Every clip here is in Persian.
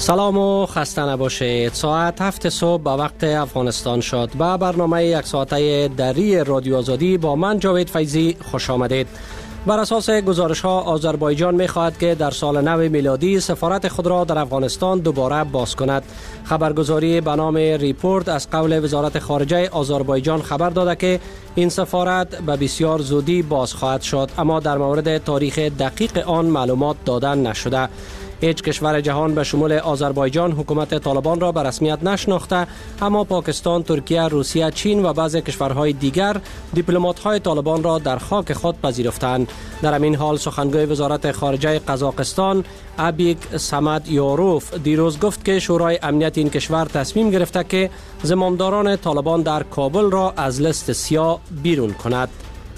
سلام و خسته نباشید. ساعت 7 صبح به وقت افغانستان شد. به برنامه یک ساعته دری رادیو آزادی با من جاوید فیضی خوش آمدید. بر اساس گزارش ها آذربایجان می خواهد که در سال نو میلادی سفارت خود را در افغانستان دوباره باز کند. خبرگزاری به نام ریپورت از قول وزارت خارجه آذربایجان خبر داده که این سفارت به بسیار زودی باز خواهد شد، اما در مورد تاریخ دقیق آن معلومات داده نشده. هیچ کشور جهان به شمول آذربایجان حکومت طالبان را به رسمیت نشناخته، اما پاکستان، ترکیه، روسیه، چین و بعضی کشورهای دیگر دیپلمات‌های طالبان را در خاک خود پذیرفتند. در همین حال سخنگوی وزارت خارجه قزاقستان ابیک سمد یاروف دیروز گفت که شورای امنیت این کشور تصمیم گرفته که زمامداران طالبان در کابل را از لیست سیاه بیرون کند.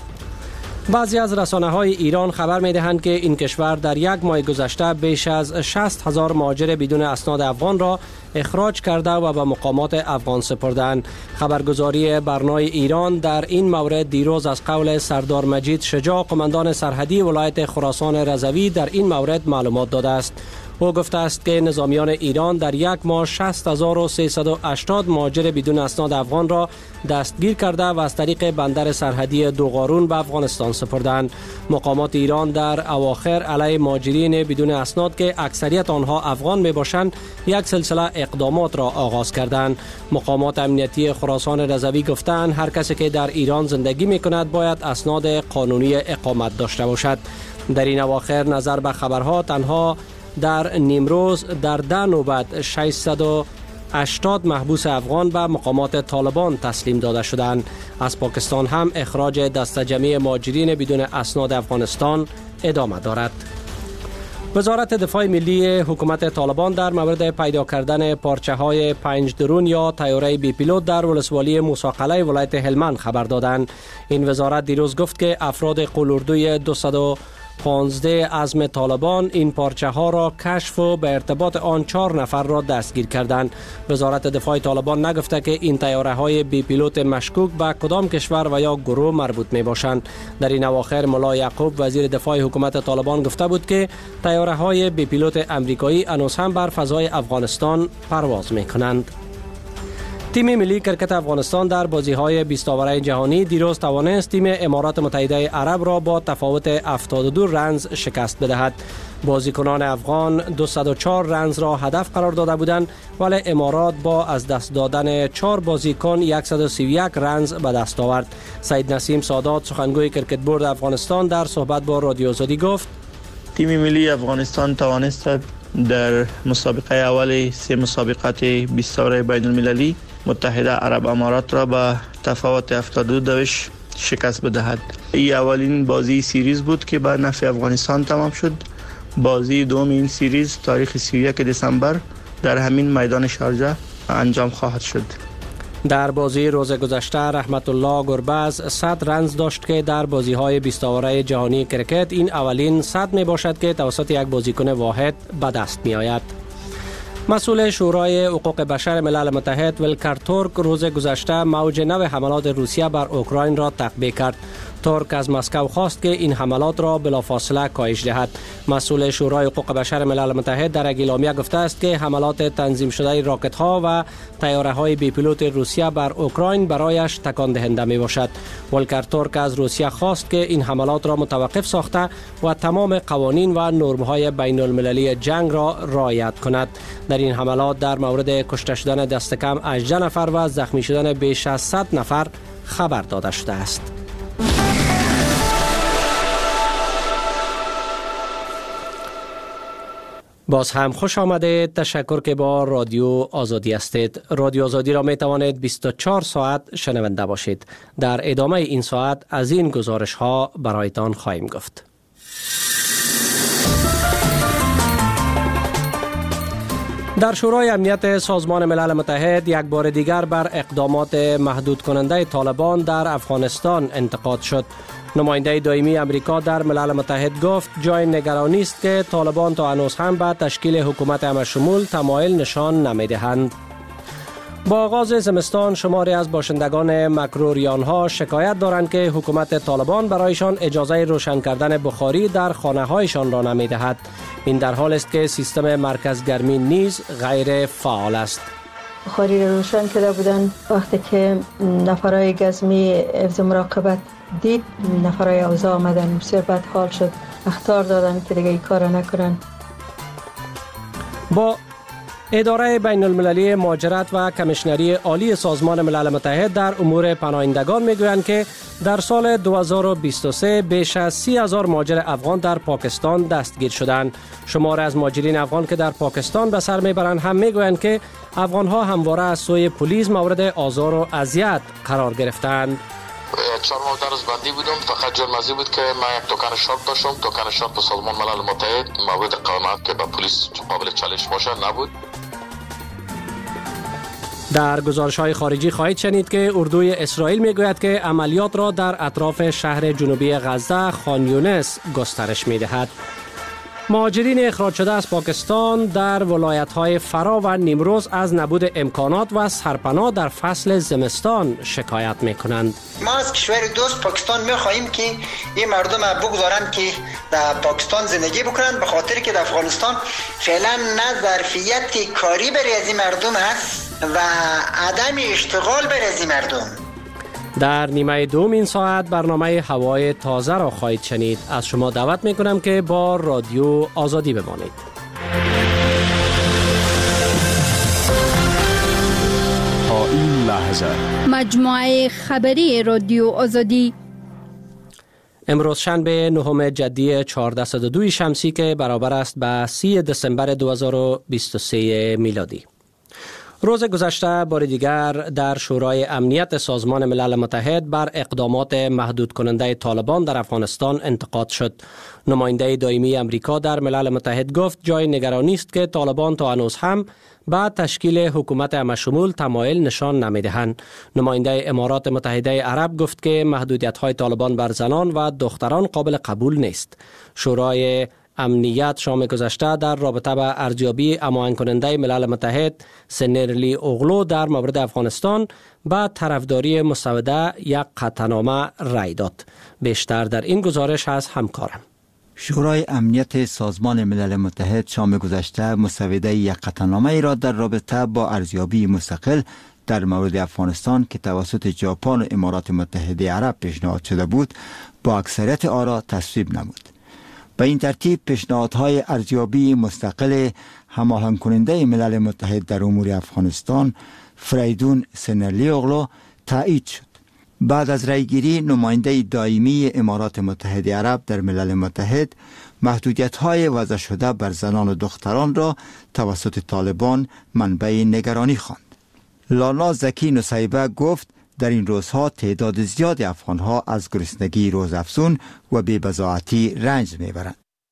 بعضی از رسانه‌های ایران خبر می‌دهند که این کشور در یک ماه گذشته بیش از 60,000 مهاجر بدون اسناد افغان را اخراج کرده و به مقامات افغان سپردند. خبرگزاری برنای ایران در این مورد دیروز از قول سردار مجید شجاع، قماندان سرحدی ولایت خراسان رضوی، در این مورد معلومات داده است. او گفته است که نظامیان ایران در یک ماه 60,380 مهاجر بدون اسناد افغان را دستگیر کرده و از طریق بندر سرحدی دوغارون به افغانستان سپردند. مقامات ایران در اواخر علیه مهاجرین بدون اسناد که اکثریت آنها افغان می باشند یک سلسله اقدامات را آغاز کردند. مقامات امنیتی خراسان رضوی گفتند هر کسی که در ایران زندگی می کند باید اسناد قانونی اقامت داشته باشد. در این اواخر نظر به خبرها تنها در نیمروز در 10 نوبت 680 محبوس افغان به مقامات طالبان تسلیم داده شدند. از پاکستان هم اخراج دسته جمعی مهاجرین بدون اسناد افغانستان ادامه دارد. وزارت دفاع ملی حکومت طالبان در مورد پیدا کردن پارچه های 5 درون یا طیاره بی پیلوت در ولسوالی موسی قلعه ولایت هلمند خبر دادند. این وزارت دیروز گفت که افراد قلوردوی 215 عزم طالبان این پارچه ها را کشف و به ارتباط آن 4 نفر را دستگیر کردند. وزارت دفاع طالبان نگفته که این طیاره های بی پیلوت مشکوک به کدام کشور و یا گروه مربوط می باشند. در این اواخر ملا یعقوب وزیر دفاع حکومت طالبان گفته بود که طیاره های بی پیلوت امریکایی هنوز هم بر فضای افغانستان پرواز می کنند. تیم ملی کرکت افغانستان در بازی‌های 20 آوره جهانی دیروز توانست تیم امارات متحده عرب را با تفاوت 72 رنز شکست بدهد. بازیکنان افغان 204 رنز را هدف قرار داده بودند، ولی امارات با از دست دادن 4 بازیکن 131 رنز به دست آورد. سید نسیم سادات سخنگوی کرکت بورد افغانستان در صحبت با رادیو آزادی گفت تیم ملی افغانستان توانست در مسابقه اول 3 مسابقات 20 آوره بین المللی متحده عرب امارات را به تفاوت 72 شکست بدهد. این اولین بازی سیریز بود که به نفع افغانستان تمام شد. بازی دوم این سیریز تاریخ 31 دسامبر در همین میدان شارجه انجام خواهد شد. در بازی روز گذشته رحمت الله گربز 100 رنز داشت که در بازی‌های 20 آوره جهانی کرکت این اولین 100 می باشد که توسط یک بازیکن واحد به دست می آید. مسئول شورای حقوق بشر ملل متحد ولکر تورک روز گذشته موج نو حملات روسیه بر اوکراین را تقبیح کرد. ترک از مسکو خواست که این حملات را بلافاصله کاهش دهد. مسئول شورای حقوق بشر ملل متحد در اعلامیه گفته است که حملات تنظیم شده راکت ها و طیاره های بی پیلوت روسیه بر اوکراین برایش تکان دهنده می باشد. ولکر تورک از روسیه خواست که این حملات را متوقف ساخته و تمام قوانین و نرم های بین المللی جنگ را رعایت کند. در این حملات در مورد کشته شدن دست کم 18 نفر و زخمی شدن بیش از 100 نفر خبر داده شده است. باز هم خوش آمدید. تشکر که با رادیو آزادی هستید. رادیو آزادی را می توانید 24 ساعت شنونده باشید. در ادامه این ساعت از این گزارش ها برایتان خواهیم گفت. در شورای امنیت سازمان ملل متحد یک بار دیگر بر اقدامات محدود کننده طالبان در افغانستان انتقاد شد. نماینده دائمی امریکا در ملل متحد گفت جای نگرانی است که طالبان تا هنوز هم به تشکیل حکومت همه‌شمول تمایل نشان نمی‌دهند. با آغاز زمستان شماری از باشندگان مکروریان ها شکایت دارند که حکومت طالبان برایشان اجازه روشن کردن بخاری در خانه هایشان را نمی دهد. این در حال است که سیستم مرکزگرمی نیز غیر فعال است. بخاری را روشن کرده بودند. وقتی که نفرای گزمی حفظ مراقبت دید، نفرای اوضاع آمدن، بسیار بدحال شد، اخطار دادن که دیگه این کار نکنن. با اداره بین المللی مهاجرت و کمیشنری عالی سازمان ملل متحد در امور پناهندگان میگویند که در سال 2023 بیش از 30,000 مهاجر افغان در پاکستان دستگیر شدند. شمار از مهاجرین افغان که در پاکستان به سر میبرند هم میگویند که افغانها همواره از سوی پلیس مورد آزار و اذیت قرار گرفتند. 4 ماه درس بندی بودم، فقط جرم ازی بود که من یک توکن شرط داشتم. توکن شرط به سازمان ملل متحد مورد قانونیت که به پلیس قابل چالش باشه نبود. در گزارش‌های خارجی خواهید شنید که اردوی اسرائیل میگوید که عملیات را در اطراف شهر جنوبی غزه خان یونس گسترش میدهد. مهاجرین اخراج شده از پاکستان در ولایت‌های فرا و نیمروز از نبود امکانات و سرپناه در فصل زمستان شکایت می‌کنند. ما از کشور دوست پاکستان می‌خواهیم که این مردم بگذارند که در پاکستان زندگی بکنند، به خاطر که در افغانستان فعلا نه ظرفیت کاری برای از این مردم است و عدم اشتغال برای از این مردم. در نیمه دوم این ساعت برنامه هوای تازه را خواهید شنید. از شما دعوت میکنم که با رادیو آزادی بمانید. تا این لحظه مجموعه خبری رادیو آزادی امروز شنبه 9 جدی 1402 شمسی که برابر است به 30 دسامبر 2023 میلادی. روز گذشته بار دیگر در شورای امنیت سازمان ملل متحد بر اقدامات محدود کننده طالبان در افغانستان انتقاد شد. نماینده دائمی امریکا در ملل متحد گفت جای نگرانی است که طالبان تا هنوز هم بعد تشکیل حکومت همشمول تمایل نشان نمیدهند. نماینده امارات متحده عرب گفت که محدودیت‌های طالبان بر زنان و دختران قابل قبول نیست. شورای امنیت شام گذشته در رابطه با ارزیابی هماهنگ کننده ملل متحد سنرلی اوغلو در مورد افغانستان با طرفداری مسوده یک قطعنامه رای داد. بیشتر در این گزارش از همکارم. شورای امنیت سازمان ملل متحد شام گذشته مسوده یک قطعنامه را در رابطه با ارزیابی مستقل در مورد افغانستان که توسط ژاپن و امارات متحده عرب پیشنهاد شده بود با اکثریت آرا تصویب نمود. به این ترتیب پیشنهادهای ارزیابی مستقل هماهنگ کننده ملل متحد در امور افغانستان فریدون سنرلی اوغلو تایید شد. بعد از رایگیری نماینده دائمی امارات متحده عرب در ملل متحد محدودیت‌های وضع شده بر زنان و دختران را توسط طالبان منبع نگرانی خواند. لالا زکی نصیبه گفت در این روزها تعداد زیاد افغانها از گرسنگی روزافزون و بی‌بضاعتی رنج میبرند.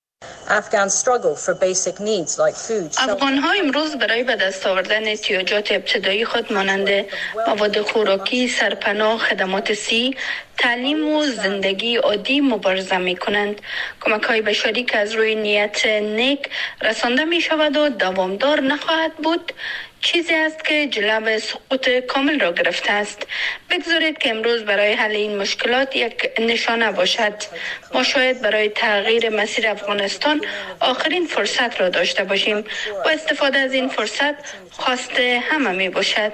افغان‌ها امروز برای به دست آوردن احتیاجات ابتدایی خود مانند مواد خوراکی، سرپناه، خدمات صحی، تعلیم و زندگی عادی مبارزه می‌کنند. کمک‌های بشری که از روی نیت نیک رسانده می‌شود و دوامدار نخواهد بود، چیزی است که جلو سقوط کامل را گرفته است. بگذارید که امروز برای حل این مشکلات یک نشانه باشد. ما شاید برای تغییر مسیر افغانستان آخرین فرصت را داشته باشیم و استفاده از این فرصت خواست همه می باشد.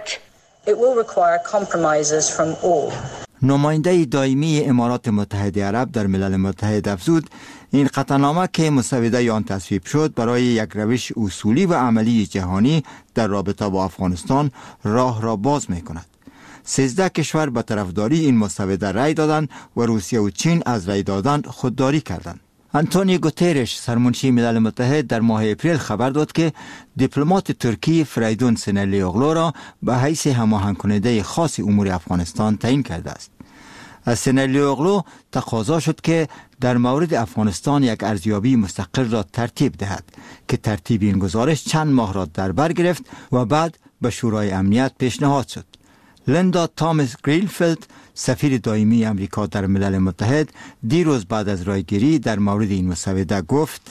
نماینده دائمی امارات متحده عرب در ملل متحد افزود این قطعنامه که مسوده آن تصویب شد برای یک روش اصولی و عملی جهانی در رابطه با افغانستان راه را باز می کند. 13 کشور به طرفداری این مسوده رای دادند و روسیه و چین از رای دادن خودداری کردند. آنتونیو گوترش سرمنشی ملل متحد در ماه اپریل خبر داد که دیپلمات ترکی فریدون سنرلی اوغلو را به حیث هماهنگ کننده خاص امور افغانستان تعیین کرده است. از سنرلی اوغلو تقاضا شد که در مورد افغانستان یک ارزیابی مستقل را ترتیب دهد که ترتیب این گزارش چند ماه را در بر گرفت و بعد به شورای امنیت پیشنهاد شد. لیندا تامس گرینفیلد سفیر دائمی امریکا در ملل متحد دیروز بعد از رایگیری در مورد این مسوده گفت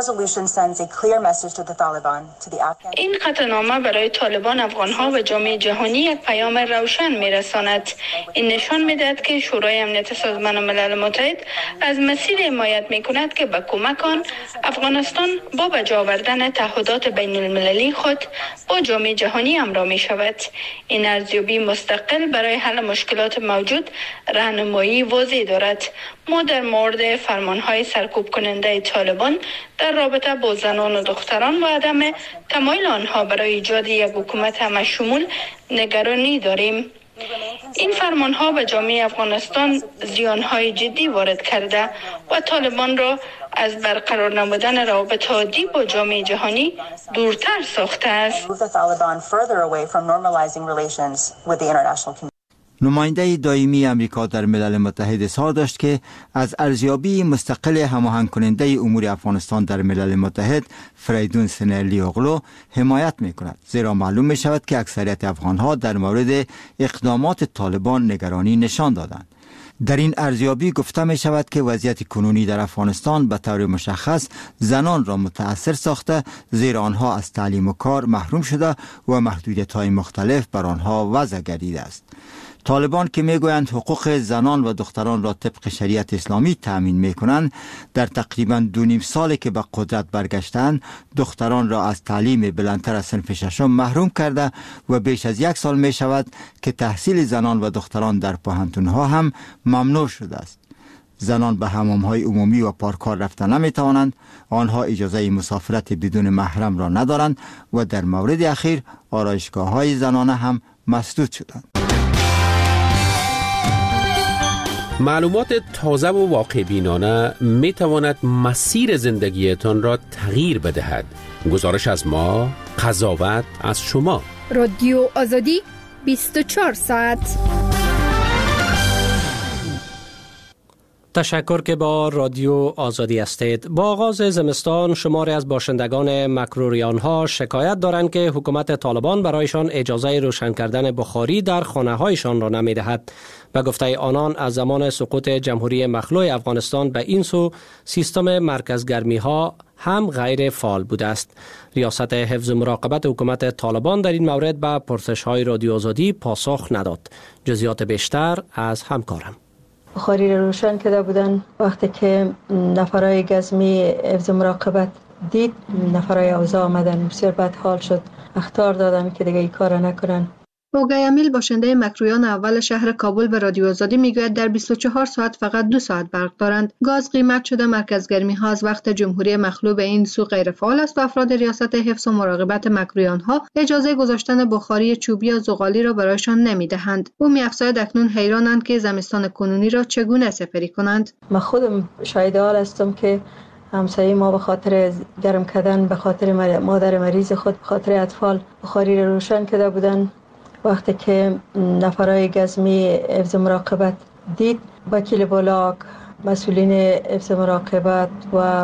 این قطعنامه برای طالبان، افغانها و جامعه جهانی یک پیام روشن میرساند. این نشان میدهد که شورای امنیت سازمان ملل متحد از مسیر حمایت میکند که به کمک آن افغانستان با به جا آوردن تعهدات بین المللی خود با جامعه جهانی همراه می شود. این ارزیابی مستقل برای حل مشکلات موجود راهنمایی واضح دارد. ما در مورد فرمانهای سرکوب کننده طالبان در رابطه با زنان و دختران و عدم تمایل آنها برای ایجاد یک حکومت همه‌شمول نگرانی داریم. این فرمانها به جامعه افغانستان زیانهای جدی وارد کرده و طالبان را از برقرار نمودن روابط عادی با جامعه جهانی دورتر ساخته است. نماینده دائمی امریکا در ملل متحد اظهار داشت که از ارزیابی مستقل هماهنگ کننده امور افغانستان در ملل متحد فریدون سنرلی اغلو حمایت می کند، زیرا معلوم می شود که اکثریت افغانها در مورد اقدامات طالبان نگرانی نشان دادند. در این ارزیابی گفته می شود که وضعیت کنونی در افغانستان به طور مشخص زنان را متأثر ساخته، زیرا آنها از تعلیم و کار محروم شده و محدودیت‌های مختلف بر آنها وضع گردیده است. طالبان که میگویند حقوق زنان و دختران را طبق شریعت اسلامی تأمین میکنند، در تقریباً 2.5 سالی که به قدرت برگشتند دختران را از تعلیم بلندتر از صنف ششم محروم کرده و بیش از 1 سال می شود که تحصیل زنان و دختران در پوهنتون‌ها هم ممنوع شده است. زنان به حمام‌های عمومی و پارک‌ها رفتن نمی‌توانند، آنها اجازه مسافرت بدون محرم را ندارند و در مورد اخیر آرایشگاه‌های زنانه هم مسدود شدند. معلومات تازه و واقع بینانه می تواند مسیر زندگیتان را تغییر بدهد. گزارش از ما، قضاوت از شما. رادیو آزادی 24 ساعت. تشکر که با رادیو آزادی هستید. با آغاز زمستان شماری از باشندگان مکروریان ها شکایت دارند که حکومت طالبان برایشان اجازه روشن کردن بخاری در خانه هایشان را نمی دهد. به گفته آنان از زمان سقوط جمهوری مخلوع افغانستان به این سو سیستم مرکزگرمی ها هم غیر فعال بوده است. ریاست حفظ مراقبت حکومت طالبان در این مورد به پرسش های رادیو آزادی پاسخ نداد. جزئیات بیشتر از همکارم. بخاری را روشن کرده بودن. وقتی که نفرای گزمی حفظ مراقبت دید، نفرای اوضاع آمدن، بسیار بد حال شد. اخطار دادن که دیگه این کار نکنن. اوگای امیل باشنده مکرویان اول شهر کابل به رادیو آزادی میگوید در 24 ساعت فقط 2 ساعت برق دارند. گاز قیمت شده، مرکزگرمی ها از وقت جمهوری مخلوع به این سو غیر فعال است و افراد ریاست حفظ و مراقبت مکرویان ها اجازه گذاشتن بخاری چوبی یا زغالی را برایشان نمیدهند. او می‌افزاید اکنون حیرانند که زمستان کنونی را چگونه سپری کنند. من خودم شاهد حال هستم که همسایه ما به خاطر گرم کردن، به خاطر مادر مریض خود، به خاطر اطفال بخاری را روشن کرده بودن. وقتی که نفرای گزمی حفظ مراقبت دید، وکیل بلاک، مسئولین حفظ مراقبت و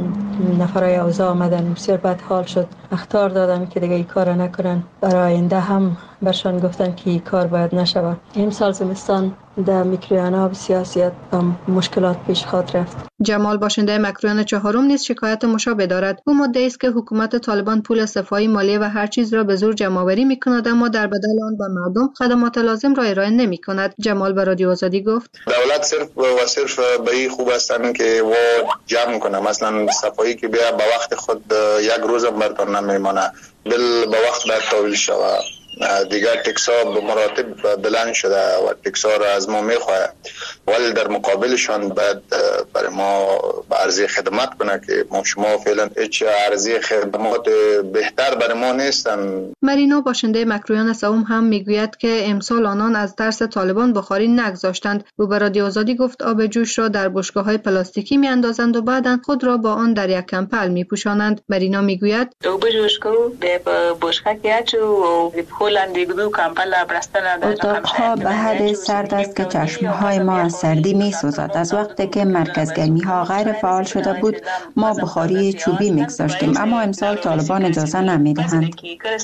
نفرای اوضاع آمدن، بسیار بد حال شد. اخطار دادن که دیگه این کار نکنن. برای آینده هم برشان گفتن که این کار باید نشود. امسال زمستان در میکرویانا بسیار مشکلات پیش خواهد رفت. جمال باشنده مکرویان چهارم نیز شکایت مشابه دارد. او مدعی است که حکومت طالبان پول صفای مالیه و هر چیز را به زور جمع‌آوری می‌کند، اما در بدل آن به مردم خدمات لازم را ارائه نمی‌کند. جمال به رادیو آزادی گفت: دولت صرف به این خوب هستن که و جمع کنه، مثلا صفایی که بیا به وقت خود 1 روز هم براتون نمیمانه، بل به وقت باید تحویل شود. دیگر تکسا به مراتب بلند شده و تکسا را از ما میخواهد، ولی در مقابلشان باید برای ما به عرضه خدمت کنه که ما شما فعلا هیچ عرضه خدمات بهتر برای ما نیستن. مرینا باشنده مکرویان سوم هم میگوید که امسال آنان از ترس طالبان بخاری نگذاشتند. او به رادیو آزادی گفت آب جوش را در بشکه‌های پلاستیکی میاندازند و بعداً خود را با آن در یک کمپل میپوشانند. مرینا میگوید آب جوش کو به بشکه اتاقها به حد سرد است که چشمهای ما از از سردی می سوزد. از وقتی که مرکز گرمی ها غیر فعال شده بود ما بخاری چوبی میگذاشتیم، اما امسال طالبان اجازه نمی دهند.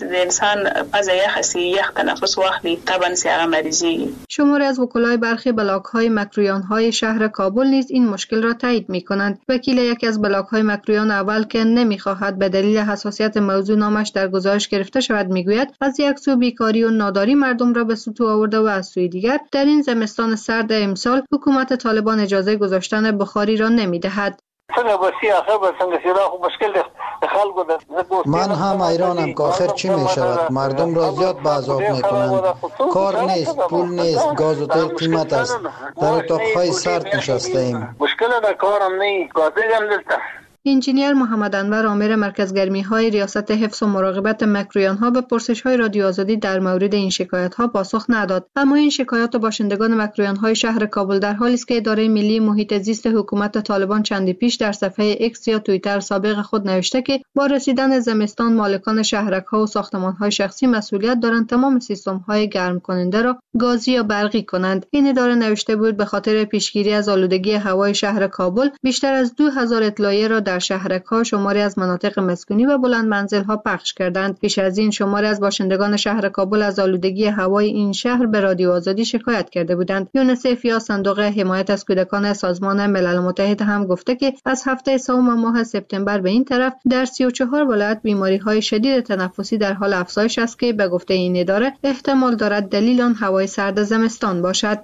شماری از وکلای برخی بلاک های مکرویان های شهر کابل نیز این مشکل را تایید می کنند. وکیل یکی از بلاک های مکرویان اول که نمی خواهد به دلیل حساسیت موضوع نامش در گزارش گرفته شود میگوید از یک سو بیکاری و ناداری مردم را به سطوح آورده و از سوی دیگر در این زمستان سرد امسال حکومت طالبان اجازه گذاشتن بخاری را نمی دهد. من هم حیرانم که آخر چی می شود. مردم را زیاد به عذاب می کنند. کار نیست، پول نیست، گاز و تیل قیمت است. در اتاقهای سرد نشسته ایم. مشکل در کارم نیست، گازم دلتا. انجینیر محمد انور آمر مرکز گرمی های ریاست حفظ و مراقبت مکرویان ها به پرسش های رادیو آزادی در مورد این شکایت ها پاسخ نداد، اما این شکایات باشندگان مکرویان های شهر کابل در حالی است که اداره ملی محیط زیست حکومت طالبان چندی پیش در صفحه ایکس یا توییتر سابق خود نوشته که با رسیدن زمستان مالکان شهرک ها و ساختمان های شخصی مسئولیت دارند تمام سیستم های گرم کننده را گازی یا برقی کنند. این اداره نوشته بود به خاطر پیشگیری از آلودگی هوای شهر کابل بیشتر از 2000 اطلاعیه را در شهرک‌ها شماری از مناطق مسکونی و بلند منزل‌ها پخش کردند. پیش از این شماری از باشندگان شهر کابل از آلودگی هوای این شهر به رادیو آزادی شکایت کرده بودند. یونیسف یا صندوق حمایت از کودکان سازمان ملل متحد هم گفته که از هفته سوم ماه سپتامبر به این طرف در 34 ولایت بیماری‌های شدید تنفسی در حال افزایش است که به گفته این اداره احتمال دارد دلیل آن هوای سرد زمستان باشد.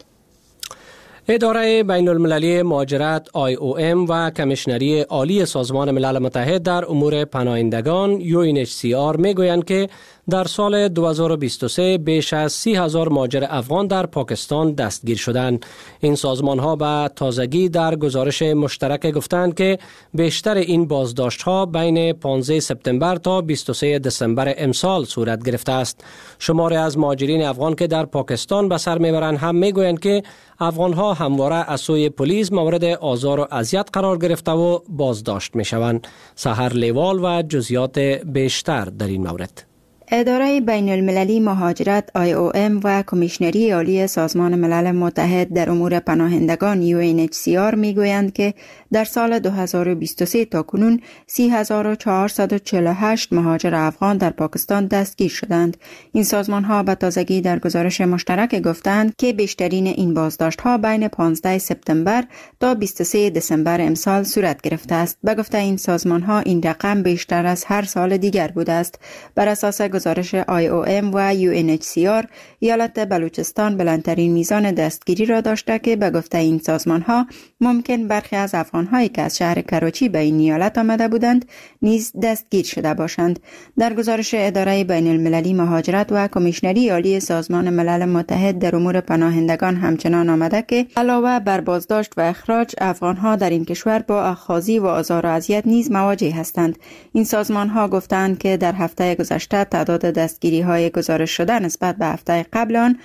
اداره بین المللی مهاجرت IOM و کمیشنری عالی سازمان ملل متحد در امور پناهندگان UNHCR میگویند که در سال 2023 بیش از 30,000 مهاجر افغان در پاکستان دستگیر شدند. این سازمان ها به تازگی در گزارش مشترک گفتند که بیشتر این بازداشت ها بین 15 سپتامبر تا 23 دسامبر امسال صورت گرفته است. شماری از مهاجرین افغان که در پاکستان به سر میبرند هم میگویند که افغان ها همواره از سوی پلیس مورد آزار و اذیت قرار گرفته و بازداشت می شوند. سحر لیوال و جزئیات بیشتر در این مورد. اداره بین المللی مهاجرت IOM و کمیشنری عالی سازمان ملل متحد در امور پناهندگان UNHCR میگویند که در سال 2023 تا کنون 30,448 مهاجر افغان در پاکستان دستگیر شدند. این سازمان ها به تازگی در گزارش مشترک گفتند که بیشترین این بازداشت ها بین 15 سپتامبر تا 23 دسامبر امسال صورت گرفته است. به گفته این سازمان ها این رقم بیشتر از هر سال دیگر بوده است. بر اساس گزارش IOM و UNHCR ایالت بلوچستان بلندترین میزان دستگیری را داشته که به گفته این سازمان ها ممکن برخی از افغان هایی که از شهر کراچی به این ایالت آمده بودند نیز دستگیر شده باشند. در گزارش اداره بین المللی مهاجرت و کمیشنری عالی سازمان ملل متحد در امور پناهندگان همچنان آمده که علاوه بر بازداشت و اخراج افغان ها در این کشور با اخاذی و آزار و اذیت نیز مواجه هستند. این سازمان ها گفتند که در هفته گذشته تعداد دستگیری های گزارش شده نسبت به هفته قبل آن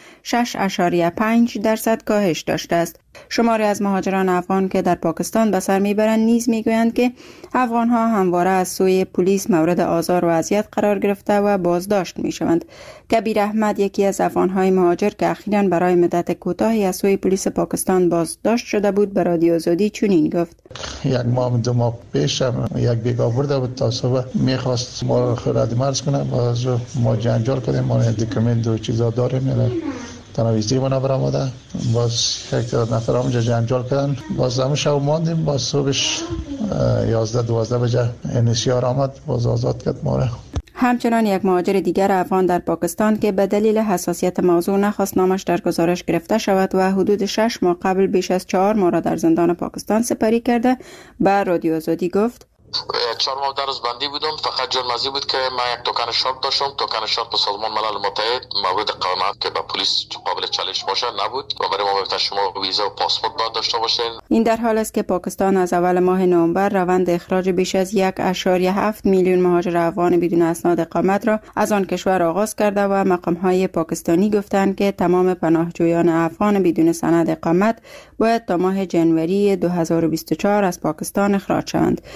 6.5% کاهش داشته است. شماری از مهاجران افغان که در پاکستان به سر میبرند نیز میگویند که افغان ها همواره از سوی پلیس مورد آزار و اذیت قرار گرفته و بازداشت میشوند. کبیر احمد یکی از افغان های مهاجر که اخیراً برای مدت کوتاهی از سوی پلیس پاکستان بازداشت شده بود به رادیو آزادی چنین گفت: یک ماه دو ماه پیش یک بیگا برده بود تا صبح میخواست ما خرد مرز کنه، باز ما جنجال کردیم، ما دکمنت و چیزا داریم تنویزی منا برآمده، باز یک نفر همونجا جنجال کردن، باز همون شب ماندیم، باز صبحش 11-12 بجه انیسیار آمد، باز آزاد کرد ما را. همچنان یک مهاجر دیگر افغان در پاکستان که به دلیل حساسیت موضوع نخواست نامش در گزارش گرفته شود و حدود 6 ماه قبل بیش از 4 ماه را در زندان پاکستان سپری کرده به رادیو آزادی گفت: 4 ماه در روز بندی بودم، فقط جرمزی بود که من یک توکن شرط داشتم. توکن شرط به سازمان ملل متحد مورد قانونی که به پلیس قابل چالش باشه نبود و برای ما گفت شما ویزا و پاسپورت باید داشته باشین. این در حال است که پاکستان از اول ماه نوامبر روند اخراج بیش از 1.7 میلیون مهاجر افغان بدون اسناد اقامت را از آن کشور آغاز کرده و مقام‌های پاکستانی گفتند که تمام پناهجویان افغان بدون سند اقامت باید تا ماه ژانویه 2024 از پاکستان اخراج شوند.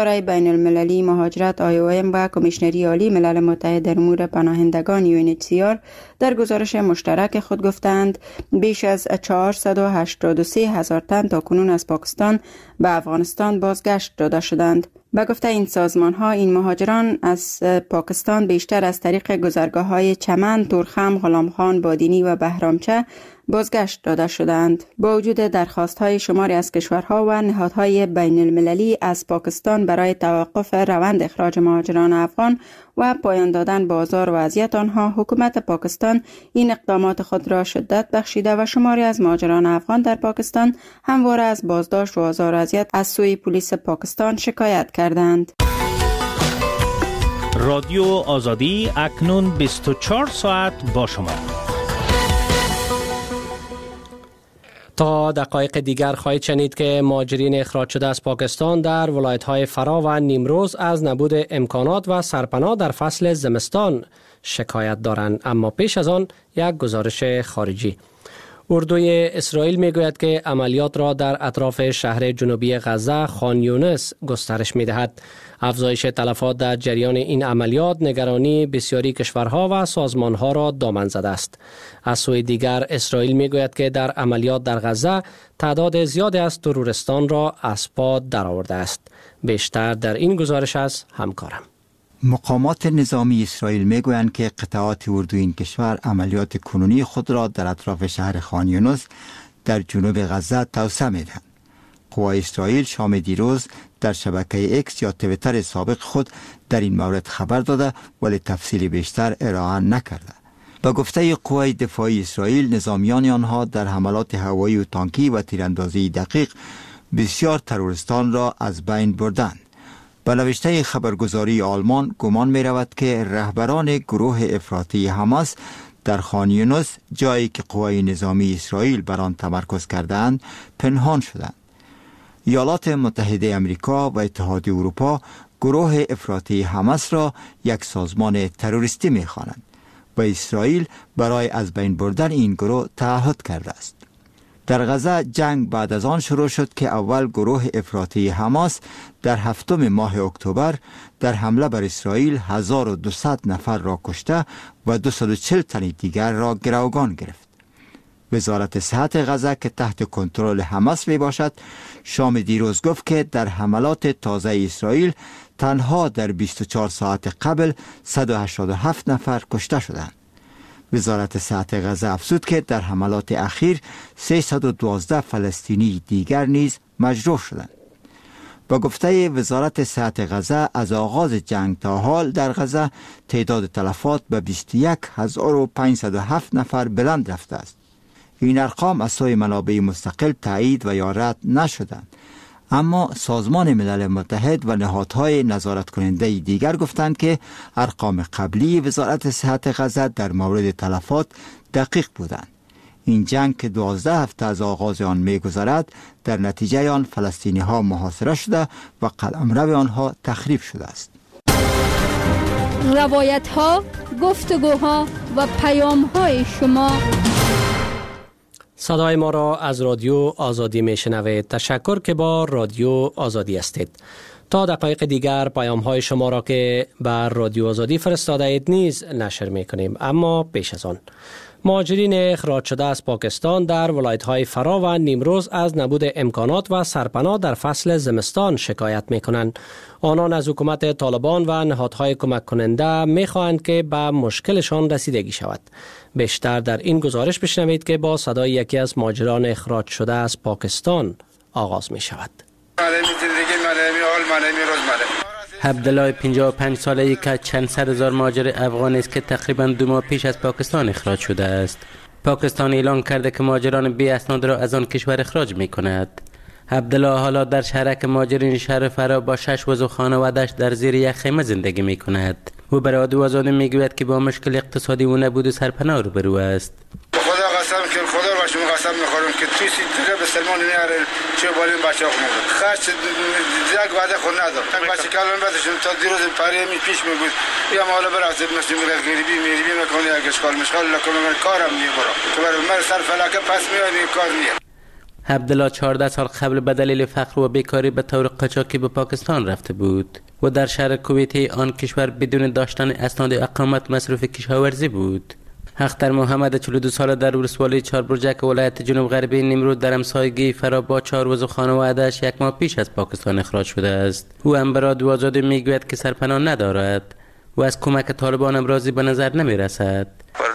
اداره بین المللی مهاجرت IOM و کمیشنری عالی ملل متحد در امور پناهندگان UNHCR در گزارش مشترک خود گفتند بیش از 483,000 تن تاکنون از پاکستان به افغانستان بازگشت داده شدند. به گفته این سازمان ها، این مهاجران از پاکستان بیشتر از طریق گذرگاه های چمن، تورخم، غلامخان، بادینی و بهرامچه بازگشت داده شدند. با وجود درخواست های شماری از کشورها و نهادهای بین المللی از پاکستان برای توقف روند اخراج مهاجران افغان و پایان دادن به آزار و اذیت آنها، حکومت پاکستان این اقدامات خود را شدت بخشیده و شماری از مهاجران افغان در پاکستان همواره از بازداشت و آزار و اذیت از سوی پلیس پاکستان شکایت کردند. رادیو آزادی اکنون 24 ساعت با شما. تا دقایق دیگر خواهید شنید که مهاجرین اخراج شده از پاکستان در ولایت‌های فرا و نیمروز از نبود امکانات و سرپناه در فصل زمستان شکایت دارند. اما پیش از آن یک گزارش خارجی. اردوی اسرائیل میگوید که عملیات را در اطراف شهر جنوبی غزه خان یونس گسترش میدهد. افزایش تلفات در جریان این عملیات نگرانی بسیاری کشورها و سازمانها را دامن زده است. از سوی دیگر اسرائیل میگوید که در عملیات در غزه تعداد زیادی از ترورستان را از پا درآورده است. بیشتر در این گزارش از همکارم. مقامات نظامی اسرائیل میگویند که قطعات اردوی این کشور عملیات کنونی خود را در اطراف شهر خان یونس در جنوب غزه توسعه میدهند. قوای اسرائیل شام دیروز در شبکه اکس یا تویتر سابق خود در این مورد خبر داده ولی تفصیل بیشتر ارائه نکرده. به گفته قوای دفاعی اسرائیل، نظامیان آنها در حملات هوایی و تانکی و تیراندازی دقیق بسیار ترورستان را از بین بردند. به نوشته خبرگزاری آلمان گمان می رود که رهبران گروه افراطی حماس در خان یونس، جایی که قوای نظامی اسرائیل بر آن تمرکز کردند، پنهان شدند. ایالات متحده آمریکا و اتحاد اروپا گروه افراطی حماس را یک سازمان تروریستی می خوانند و اسرائیل برای از بین بردن این گروه تعهد کرده است. در غزه جنگ بعد از آن شروع شد که اول گروه افراطی حماس در 7 ماه اکتبر در حمله بر اسرائیل 1200 نفر را کشته و 240 تن دیگر را گروگان گرفت. وزارت صحت غزه که تحت کنترل حماس می باشد، شام دیروز گفت که در حملات تازه اسرائیل تنها در 24 ساعت قبل 187 نفر کشته شدند. وزارت صحت غزه افزود که در حملات اخیر 312 فلسطینی دیگر نیز مجروح شدند. با گفته وزارت صحت غزه، از آغاز جنگ تا حال در غزه تعداد تلفات به 21507 نفر بلند رفته است. این ارقام از سوی منابع مستقل تایید و یا رد نشدند، اما سازمان ملل متحد و نهادهای نظارت کننده دیگر گفتند که ارقام قبلی وزارت صحت غزه در مورد تلفات دقیق بودند. این جنگ که 12 هفته از آغاز آن می‌گذرد، در نتیجه آن فلسطینی ها محاصره شده و قلمرو آنها تخریب شده است. روایت ها، گفتگوها و پیام های شما. صدای ما را از رادیو آزادی میشنوید. تشکر که با رادیو آزادی هستید. تا دقایق دیگر پیام های شما را که بر رادیو آزادی فرستاده اید نیز نشر میکنیم. اما پیش از آن، مهاجرین اخراج شده از پاکستان در ولایت‌های فرا و نیمروز از نبود امکانات و سرپناه در فصل زمستان شکایت می‌کنند. آنان از حکومت طالبان و نهادهای کمک کننده می‌خواهند که به مشکلشان رسیدگی شود. بیشتر در این گزارش بشنوید که با صدای یکی از مهاجران اخراج شده از پاکستان آغاز می‌شود. عبدالله 55 ساله‌ای که چند صد هزار مهاجر افغانی است که تقریباً 2 ماه پیش از پاکستان اخراج شده است. پاکستان اعلام کرده که مهاجران بی اسناد را از آن کشور اخراج می‌کند. عبدالله حالا در شهرک مهاجرین شهر فرا با 6 عضو خانواده‌اش در زیر یک خیمه زندگی می‌کند. او برای رادیو آزادی می‌گوید که با مشکل اقتصادی و نبود سرپناه روبرو است. خدا قسم که خدا را شما قسم می‌خورم که توی دیگه به سلمان نیاره چه بالین بچه‌ها خونده. خرج دیگه بعد خود نداد. تا بچه کلان بعدشون تا دیروز پاره می پیش میگفت یا مالا برات مثل میگه غریبی میکنه اگه اشکال مشغول لکن من کارم میبرم. تو برای من سر فلکه پس میاد کار میاد. عبدالله 14 سال قبل به دلیل فقر و بیکاری به طور قاچاقی به پاکستان رفته بود و در شهر کویت آن کشور بدون داشتن اسناد اقامت مصروف کشاورزی بود. اختر محمد 42 ساله در ولسوالی چهاربرجک ولایت جنوب غربی نیمرود در همسایگی فرا با 4 عضو خانواده‌اش 1 ماه پیش از پاکستان اخراج شده است. او هم به رادیو آزادی میگوید که سرپناه ندارد و از کمک طالبان هم راضی به نظر نمی رسد.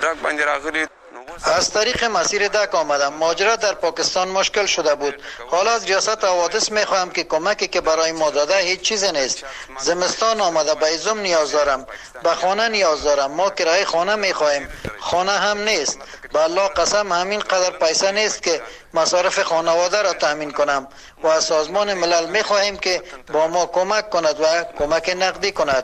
از طریق مسیر دک آمدم. ماجرا در پاکستان مشکل شده بود. حالا از ریاست حوادث میخواهم که کمکی که برای ما داده هیچ چیز نیست. زمستان آمده، به ایزم نیاز دارم، به خانه نیاز دارم. ما کرایه خانه میخواهیم، خانه هم نیست. به الله قسم همین قدر پیسه نیست که مصارف خانواده را تامین کنم و از سازمان ملل میخواهیم که با ما کمک کند و کمک نقدی کند.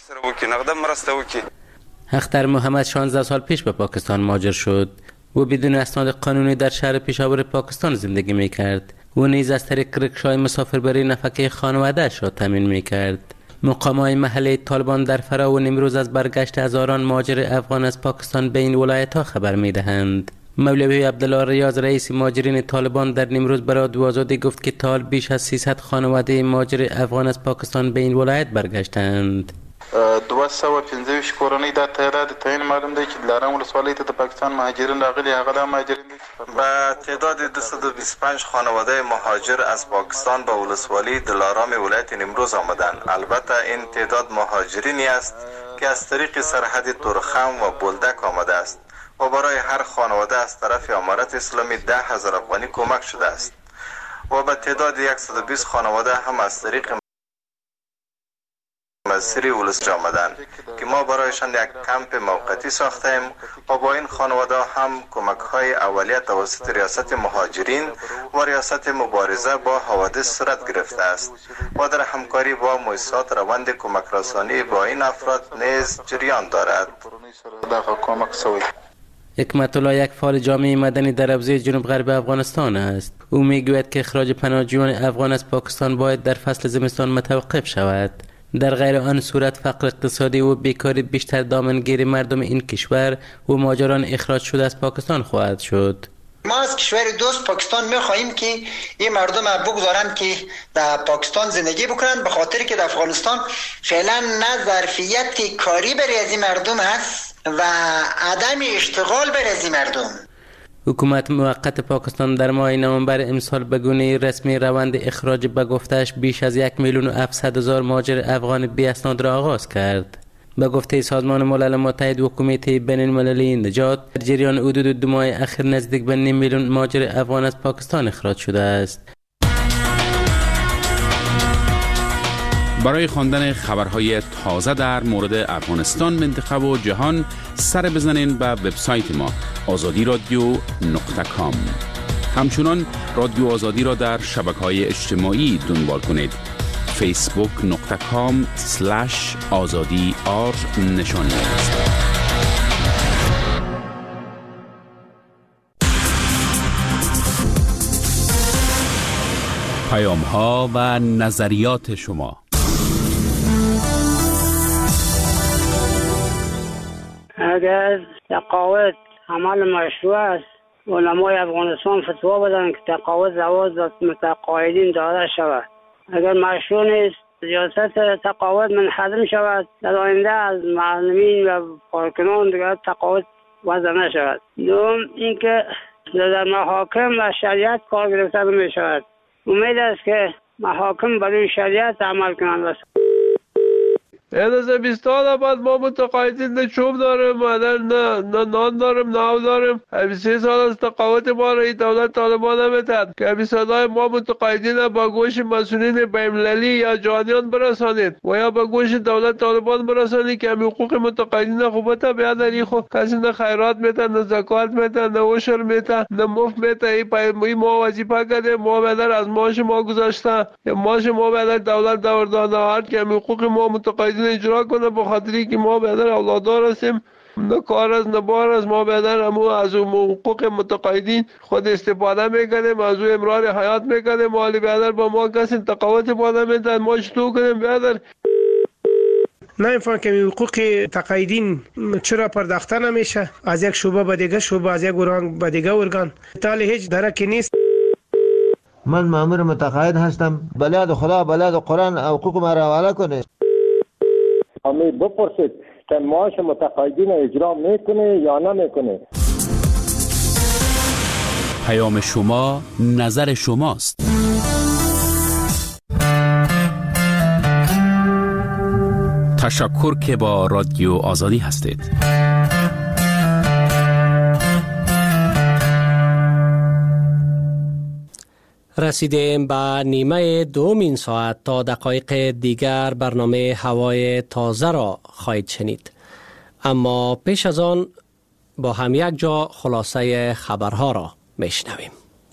اختر محمد 16 سال پیش به پاکستان مهاجر شد و بدون اسناد قانونی در شهر پیشاور پاکستان زندگی میکرد و نیز از طریق رکشای مسافربری نفقه خانواده‌اش را تامین میکرد. مقامات محلی طالبان در فرا و نیمروز از برگشت هزاران مهاجر افغان از پاکستان به این ولایت‌ها خبر میدهند. مولوی عبدالله ریاض رئیس مهاجرین طالبان در نیمروز برای رادیو آزادی گفت که تا بیش از 300 خانواده مهاجر افغان از پاکستان به این ولایت برگشتند. 215 کورنۍ دا تعداد معلوم دی چې دلارام ولسوالۍ ته د پاکستان مهاجرین راغلي، هغه د مهاجرین با تعداد 225 خانواده مهاجر از پاکستان به ولسوالی دلارام ولایت نیمروز آمدند. البته این تعداد مهاجرینی است که از طریق سرحد تورخم و بولدک آمده است و برای هر خانواده از طرف امارت اسلامی 10,000 افغانی کمک شده است و به تعداد 120 خانواده هم از طریق مسیری ولس آمدند که ما برایشان یک کمپ موقتی ساختیم و با این خانواده هم کمک های اولیه توسط ریاست مهاجرین و ریاست مبارزه با حوادث صورت گرفته است و در همکاری با مؤسسات روند کمک رسانی با این افراد نیز جریان دارد. حکمت الله یک فعال جامعه مدنی در حوزه جنوب غرب افغانستان است. او میگوید که اخراج پناهجویان افغان از پاکستان باید در فصل زمستان متوقف شود. در غیر آن صورت فقر اقتصادی و بیکاری بیشتر دامنگیر مردم این کشور و مهاجران اخراج شده از پاکستان خواهد شد. ما از کشور دوست پاکستان می‌خواهیم که این مردم بگذارن که در پاکستان زندگی بکنن، به خاطر که در افغانستان فعلا نه ظرفیت کاری برای از این مردم هست و عدم اشتغال برای از این مردم. حکومت موقت پاکستان در ماه نوامبر امسال به گونه رسمی روند اخراج به گفته‌اش بیش از 1,700,000 مهاجر افغان بی اسناد را آغاز کرد. به گفته سازمان ملل متحد و کمیته بین المللی نجات، در جریان حدود 2 ماه اخیر نزدیک به 9 میلیون مهاجر افغان از پاکستان اخراج شده است. برای خواندن خبرهای تازه در مورد افغانستان، منطقه و جهان سر بزنین به وبسایت ما azadiradio.com. همچنان رادیو آزادی را در شبکه‌های اجتماعی دنبال کنید. facebook.com/azadi نشانی است. پیام‌ها و نظریات شما. اگر تقاعد عمل مشروع است، علمای افغانستان فتوا بدن که تقاعد زواج متقاعدین داده شود. اگر مشروع نیست، ریاست تقاعد منحدم شود، در آینده از معلمین و کارکنان دیگر تقاعد وضع نشود. دوم اینکه در محاکم و شریعت کار گرفته می شود. امید است که محاکم برای شریعت عمل کنند. از 20 سال بعد ما متقاعدین نه چوب داریم، نه نان داریم، نه آب داریم. 23 سال از تقاعد ما را دولت طالبان نمیداد که صدای ما متقاعدین با گوش مسئولین بین‌المللی یا جهانیان برسانید و یا با گوش دولت طالبان برسانید که حقوق متقاعدین خوبت بیاد. این خو کسی نه خیرات میده، نه زکات میده، نه عشر میده، نه مفت میده. این ما وظیفه کرده، ما بدر از معاش ما گذاشته، معاش ما بدر دولت داده هر که حقوق ما متقاعدین اجرا کنه، به خاطری که ما بدر اولادار هستیم، نه کار از نه بار از ما بدر همو از حقوق متقاعدین خود استفاده میکنیم، از او امرار حیات میکنیم. مالی بدر با ما کسی تقاعد پاده میدن، ما چطور کنیم بدر؟ نمی‌فهمم که حقوق تقاعدین چرا پرداخته نمیشه، از یک شعبه به دیگه شعبه، از یک ارگان به دیگه ارگان، تالی هیچ درکی نیست. من مأمور متقاعد هستم. بلاد خدا، بلاد قرآن حقوق ما را حواله کنه. امی بپرسید که معاش متقاعدین اجرا میکنه یا نمیکنه. پیام شما، نظر شماست. تشکر که با رادیو آزادی هستید. رسیدیم به نیمه دومین ساعت. تا دقایق دیگر برنامه هوای تازه را خواهید شنید، اما پیش از آن با هم یک جا خلاصه خبرها را میشنویم.